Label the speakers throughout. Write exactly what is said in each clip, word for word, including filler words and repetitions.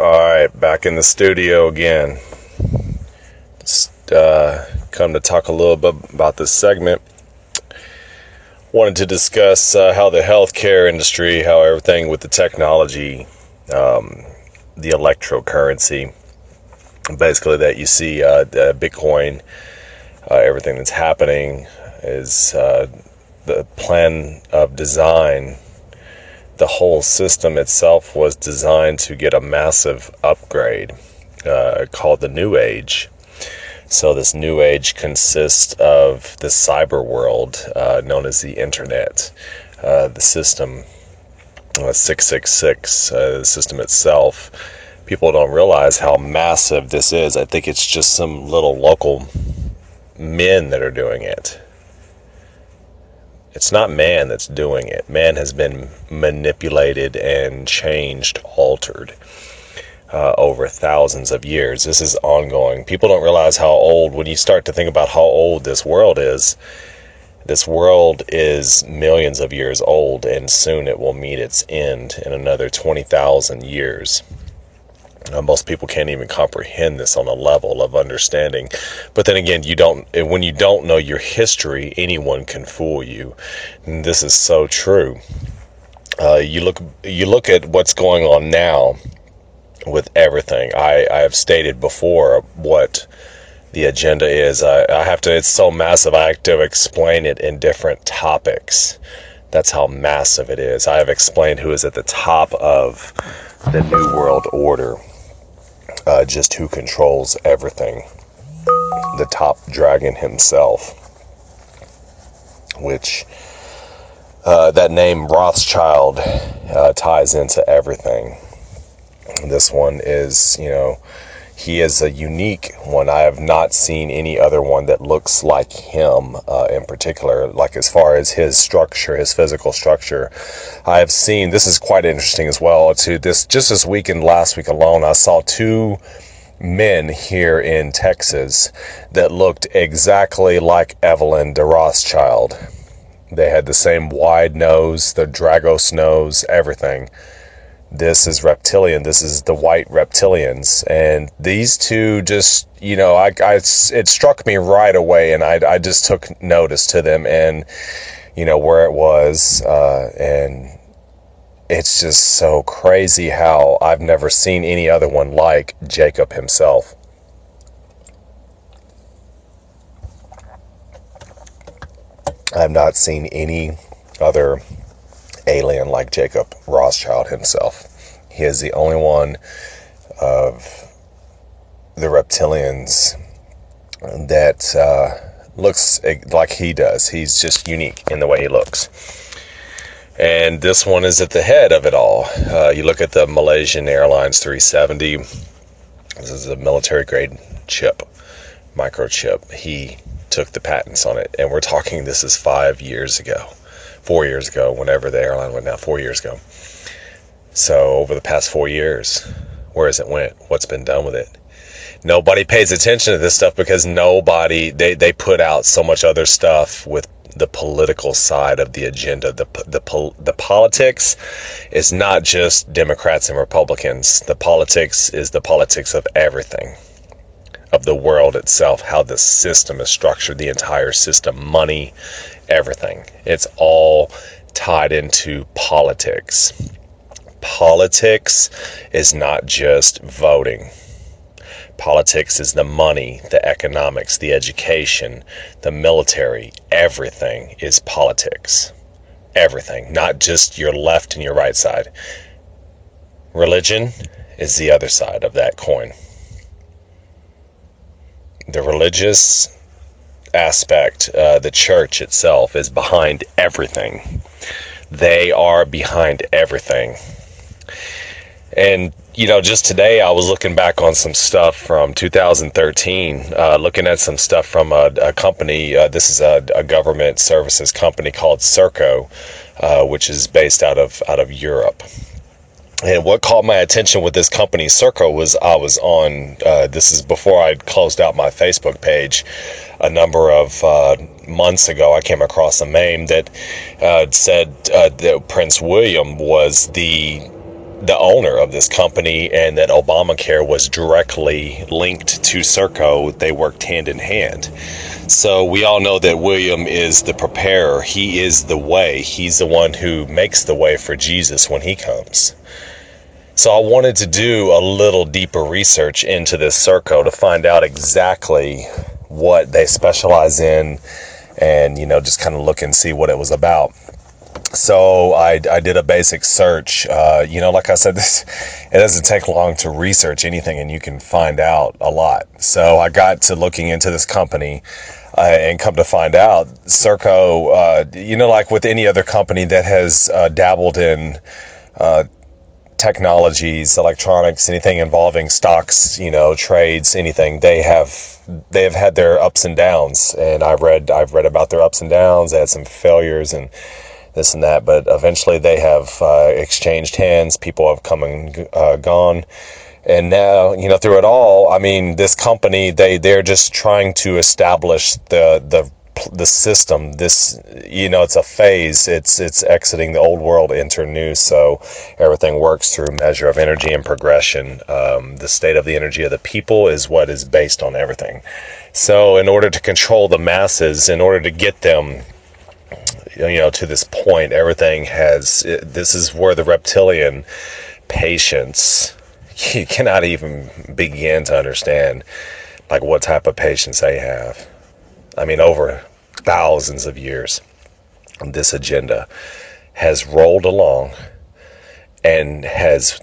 Speaker 1: Alright, back in the studio again. Just uh, come to talk a little bit about this segment. Wanted to discuss uh, how the healthcare industry, how everything with the technology, um, the electrocurrency, basically that you see, uh, the Bitcoin, uh, everything that's happening is uh, the plan of design. The whole system itself was designed to get a massive upgrade uh, called the New Age. So this New Age consists of the cyber world uh, known as the Internet, uh, the system uh, six six six, uh, the system itself. People don't realize how massive this is. I think it's just some little local men that are doing it. It's not man that's doing it. Man has been manipulated and changed, altered uh, over thousands of years. This is ongoing. People don't realize how old, when you start to think about how old this world is, this world is millions of years old, and soon it will meet its end in another twenty thousand years. Uh, most people can't even comprehend this on a level of understanding. But then again, you don't. When you don't know your history, anyone can fool you. And this is so true. Uh, you look. You look at what's going on now with everything. I, I have stated before what the agenda is. I, I have to. It's so massive. I have to explain it in different topics. That's how massive it is. I have explained who is at the top of the New World Order. Uh, just who controls everything. The top dragon himself. Which, uh, that name Rothschild uh, ties into everything. This one is, you know, he is a unique one. I have not seen any other one that looks like him uh, in particular, like as far as his structure, his physical structure. I have seen, this is quite interesting as well, to this, just this weekend, last week alone, I saw two men here in Texas that looked exactly like Evelyn de Rothschild. They had the same wide nose, the Dragos nose, everything. This is reptilian. This is the white reptilians. And these two just, you know, I, I, it struck me right away, and I, I just took notice to them and, you know, where it was. Uh, and it's just so crazy how I've never seen any other one like Jacob himself. I've not seen any other alien like Jacob Rothschild himself. He is the only one of the reptilians that uh, looks like he does. He's just unique in the way he looks. And this one is at the head of it all. Uh, you look at the Malaysian Airlines three seventy. This is a military grade chip, microchip. He took the patents on it. And we're talking, this is five years ago. Four years ago, whenever the airline went down, four years ago. So over the past four years, where has it went? What's been done with it? Nobody pays attention to this stuff because nobody, they, they put out so much other stuff with the political side of the agenda. The, the, the politics is not just Democrats and Republicans. The politics is the politics of everything, of the world itself, how the system is structured, the entire system, money, everything. It's all tied into politics. Politics is not just voting. Politics is the money, the economics, the education, the military. Everything is politics. Everything, not just your left and your right side. Religion is the other side of that coin. The religious aspect, uh, the church itself is behind everything. They are behind everything. And, you know, just today I was looking back on some stuff from two thousand thirteen, uh, looking at some stuff from a, a company. Uh, this is a, a government services company called Serco, uh, which is based out of out of Europe. And what caught my attention with this company, Serco, was I was on, uh, this is before I closed out my Facebook page, a number of uh, months ago, I came across a meme that uh, said uh, that Prince William was the the owner of this company, and that Obamacare was directly linked to Serco. They worked hand in hand. So we all know that William is the preparer. He is the way. He's the one who makes the way for Jesus when he comes. So I wanted to do a little deeper research into this Serco to find out exactly what they specialize in, and, you know, just kind of look and see what it was about. So I, I did a basic search. Uh, you know, like I said, this, it doesn't take long to research anything, and you can find out a lot. So I got to looking into this company, uh, and come to find out, Serco, uh, you know, like with any other company that has uh, dabbled in uh, technologies, electronics, anything involving stocks, you know, trades, anything, they have they have had their ups and downs. And I read I've read about their ups and downs. They had some failures and this and that, but eventually they have uh, exchanged hands. People have come and uh, gone, and now, you know, through it all, I mean, this company, they they're just trying to establish the the the system. This, you know, it's a phase. It's it's exiting the old world, enter new. So everything works through measure of energy and progression. Um, the state of the energy of the people is what is based on everything. So in order to control the masses, in order to get them, you know, to this point, everything has, this is where the reptilian patience, you cannot even begin to understand, like, what type of patience they have. I mean, over thousands of years, this agenda has rolled along and has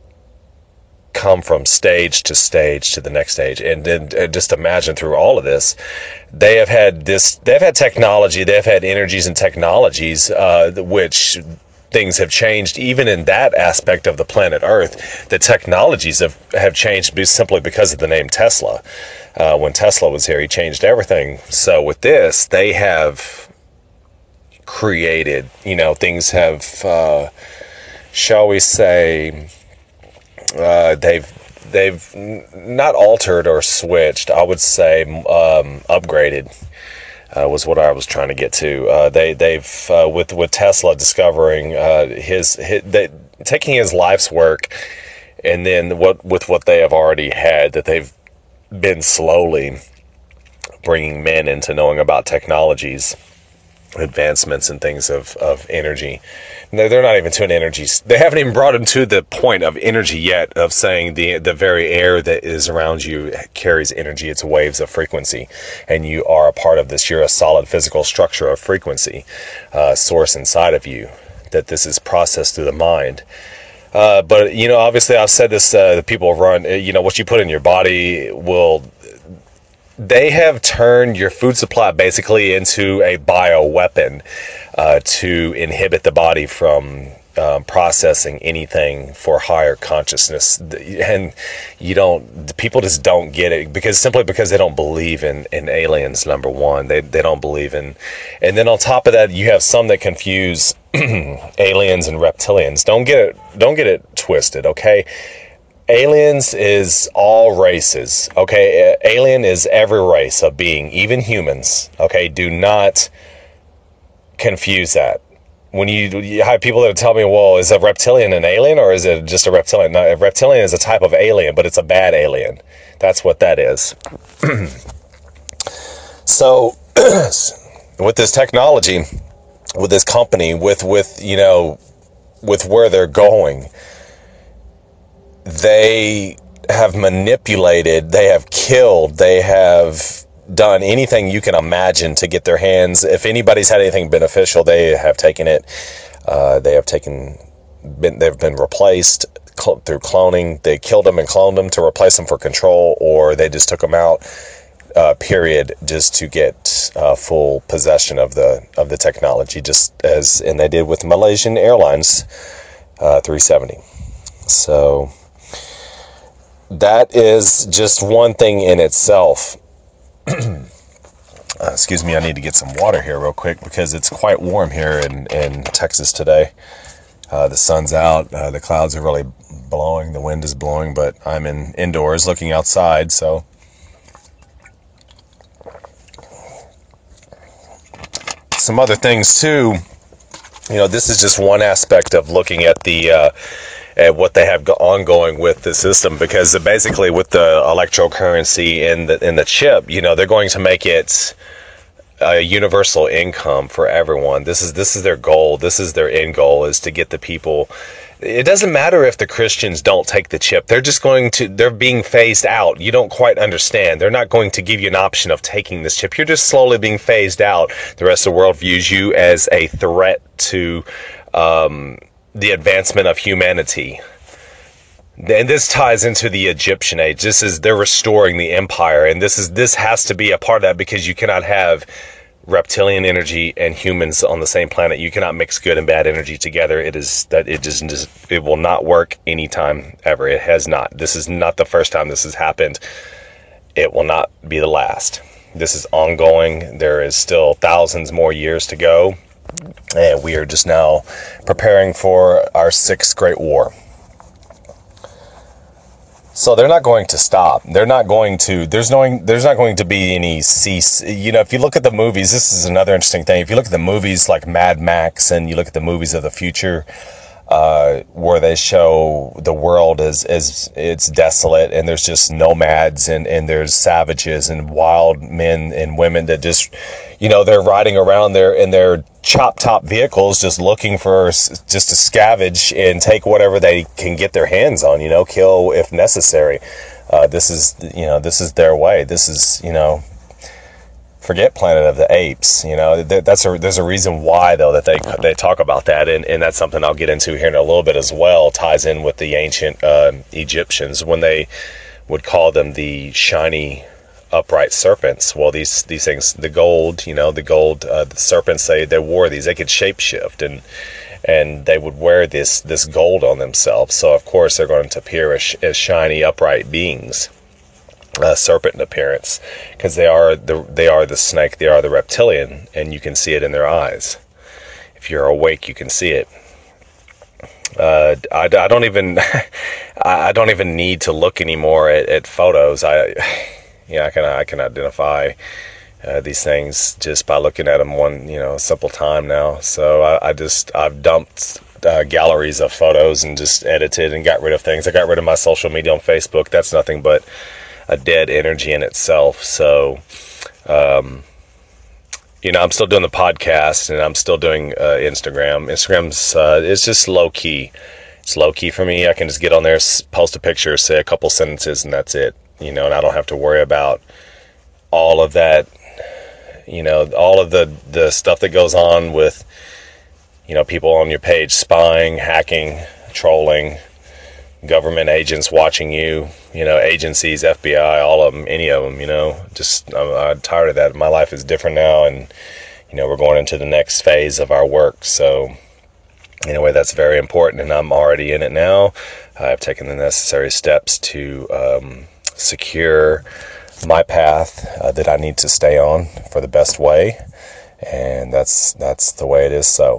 Speaker 1: come from stage to stage to the next stage. And then uh, just imagine through all of this, they have had this, they've had technology, they've had energies and technologies, uh, which things have changed even in that aspect of the planet Earth. The technologies have, have changed simply because of the name Tesla. Uh, when Tesla was here, he changed everything. So with this, they have created, you know, things have, uh, shall we say, Uh, they've they've not altered or switched. I would say um, upgraded uh, was what I was trying to get to. Uh, they they've uh, with with Tesla discovering uh, his, his they, taking his life's work, and then what with what they have already had, that they've been slowly bringing men into knowing about technologies, advancements and things of, of energy. No, they're not even to an energy. They haven't even brought them to the point of energy yet, of saying the the very air that is around you carries energy. It's waves of frequency, and you are a part of this. You're a solid physical structure of frequency, uh, source inside of you, that this is processed through the mind. Uh, but, you know, obviously I've said this, uh, the people run, you know, what you put in your body will, they have turned your food supply basically into a bioweapon uh, to inhibit the body from um, processing anything for higher consciousness. And you don't, people just don't get it, because simply because they don't believe in, in aliens, number one. They, they don't believe in, and then on top of that, you have some that confuse aliens and reptilians. Don't get it, don't get it twisted, okay? Aliens is all races, okay? Alien is every race of being, even humans, okay? Do not confuse that. When you, you have people that tell me, well, is a reptilian an alien, or is it just a reptilian? No, a reptilian is a type of alien, but it's a bad alien. That's what that is. So, with this technology, with this company, with, with, you know, with where they're going, they have manipulated, they have killed, they have done anything you can imagine to get their hands. If anybody's had anything beneficial, they have taken it. Uh, they have taken, been, they've been replaced cl- through cloning. They killed them and cloned them to replace them for control, or they just took them out, uh, period, just to get uh, full possession of the of the technology, just as, and they did with Malaysian Airlines uh, three seventy. So that is just one thing in itself. uh, excuse me, I need to get some water here real quick, because it's quite warm here in, in Texas today. Uh, the sun's out, uh, the clouds are really blowing, the wind is blowing, but I'm in indoors looking outside, so some other things too. You know, this is just one aspect of looking at the uh, at what they have go- ongoing with the system, because basically with the electrocurrency and the, and the chip, you know, they're going to make it a universal income for everyone. This is this is their goal. This is their end goal, is to get the people. It doesn't matter if the Christians don't take the chip. They're just going to, they're being phased out. You don't quite understand. They're not going to give you an option of taking this chip. You're just slowly being phased out. The rest of the world views you as a threat to um, the advancement of humanity. And this ties into the Egyptian age. This is, they're restoring the empire. And this is, this has to be a part of that, because you cannot have reptilian energy and humans on the same planet. You cannot mix good and bad energy together. It is that it just, it will not work anytime ever. It has not. This is not the first time this has happened. It will not be the last. This is ongoing. There is still thousands more years to go. And we are just now preparing for our sixth great war. So they're not going to stop. They're not going to, there's no, there's not going to be any cease. You know, if you look at the movies, this is another interesting thing. If you look at the movies like Mad Max, and you look at the movies of the future, uh, where they show the world as, as it's desolate, and there's just nomads, and, and there's savages and wild men and women that just, you know, they're riding around there in their chop top vehicles, just looking for, just to scavenge and take whatever they can get their hands on, you know, kill if necessary. Uh, this is, you know, this is their way. This is, you know, forget Planet of the Apes, you know, that's a, there's a reason why, though, that they, they talk about that. And, and that's something I'll get into here in a little bit as well. Ties in with the ancient uh, Egyptians, when they would call them the shiny upright serpents. Well, these these things, the gold, you know, the gold, uh, the serpents, they they wore these. They could shapeshift, and and they would wear this this gold on themselves. So of course they're going to appear as, as shiny upright beings, uh, serpent in appearance, because they are the they are the snake, they are the reptilian, and you can see it in their eyes. If you're awake, you can see it. Uh, I, I don't even I don't even need to look anymore at, at photos. I Yeah, I can I can identify uh, these things just by looking at them one, you know, simple time now. So I, I just I've dumped uh, galleries of photos and just edited and got rid of things. I got rid of my social media on Facebook. That's nothing but a dead energy in itself. So, um, you know, I'm still doing the podcast, and I'm still doing uh, Instagram. Instagram's uh, it's just low key. It's low key for me. I can just get on there, post a picture, say a couple sentences, and that's it. You know, and I don't have to worry about all of that, you know, all of the, the stuff that goes on with, you know, people on your page spying, hacking, trolling, government agents watching you, you know, agencies, F B I, all of them, any of them, you know, just, I'm, I'm tired of that. My life is different now, and, you know, we're going into the next phase of our work. So anyway, that's very important, and I'm already in it now. I've taken the necessary steps to, um, secure my path uh, that I need to stay on for the best way, and that's that's the way it is. So,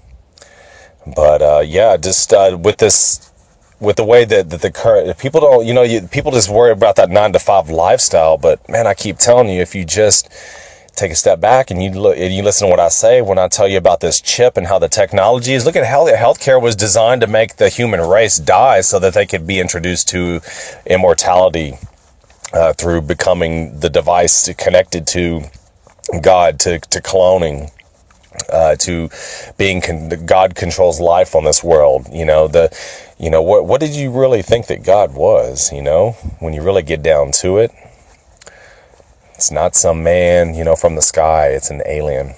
Speaker 1: but uh, yeah, just uh, with this, with the way that, that the current people don't, you know, you, people just worry about that nine to five lifestyle. But man, I keep telling you, if you just take a step back and you look and you listen to what I say when I tell you about this chip and how the technology is. Look at how healthcare was designed to make the human race die so that they could be introduced to immortality uh, through becoming the device connected to God, to, to cloning, uh, to being con- God controls life on this world. You know, the, you know, what, what did you really think that God was, you know, when you really get down to it? It's not some man, you know, from the sky. It's an alien.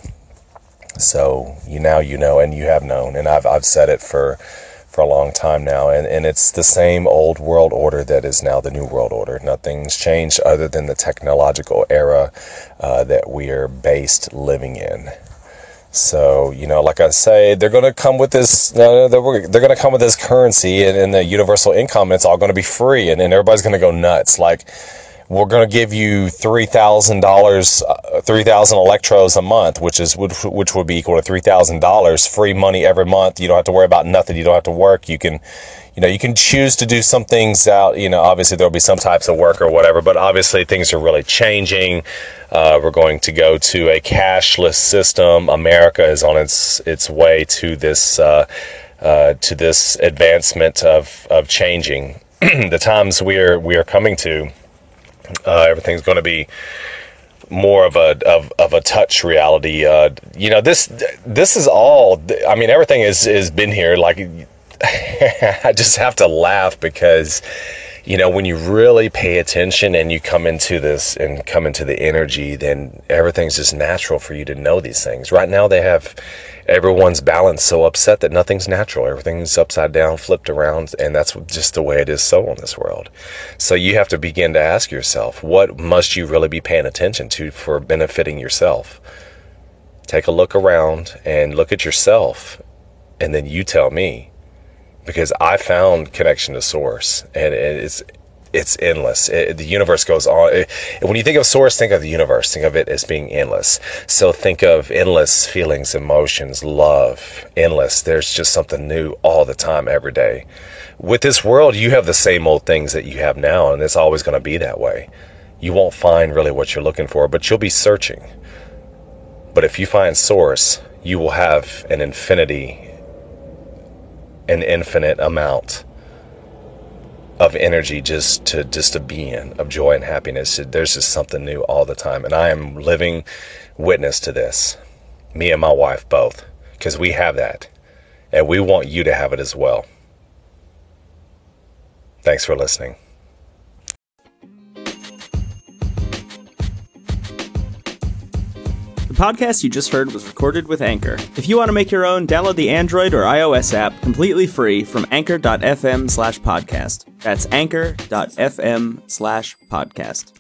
Speaker 1: So you now you know, and you have known, and I've I've said it for for a long time now, and, and it's the same old world order that is now the new world order. Nothing's changed other than the technological era uh, that we are based living in. So, you know, like I say, they're going to come with this, uh, they're, they're going to come with this currency and, and the universal income. It's all going to be free, and, and everybody's going to go nuts. Like, we're going to give you three thousand dollars, uh, three thousand electros a month, which is which, which would be equal to three thousand dollars free money every month. You don't have to worry about nothing. You don't have to work. You can, you know, you can choose to do some things out. You know, obviously there'll be some types of work or whatever, but obviously things are really changing. Uh, we're going to go to a cashless system. America is on its its way to this. Uh, uh, to this advancement of, of changing. The times we are we are coming to, uh, everything's going to be more of a of, of a touch reality. Uh, you know, this this is all. I mean, everything is is been here. Like, I just have to laugh because, you know, when you really pay attention and you come into this and come into the energy, then everything's just natural for you to know these things. Right now, they have everyone's balance so upset that nothing's natural. Everything's upside down, flipped around, and that's just the way it is so in this world. So you have to begin to ask yourself, what must you really be paying attention to for benefiting yourself? Take a look around and look at yourself, and then you tell me. Because I found connection to source, and it's it's endless. It, the universe goes on. It, when you think of source, think of the universe. Think of it as being endless. So think of endless feelings, emotions, love, endless. There's just something new all the time, every day. With this world, you have the same old things that you have now, and it's always going to be that way. You won't find really what you're looking for, but you'll be searching. But if you find source, you will have an infinity, an infinite amount of energy just to just to be in, of joy and happiness. There's just something new all the time, and I am living witness to this, me and my wife both, because we have that, and we want you to have it as well. Thanks for listening.
Speaker 2: The podcast you just heard was recorded with Anchor. If you want to make your own, download the Android or iOS app completely free from anchor dot f m slash podcast. That's anchor dot f m slash podcast.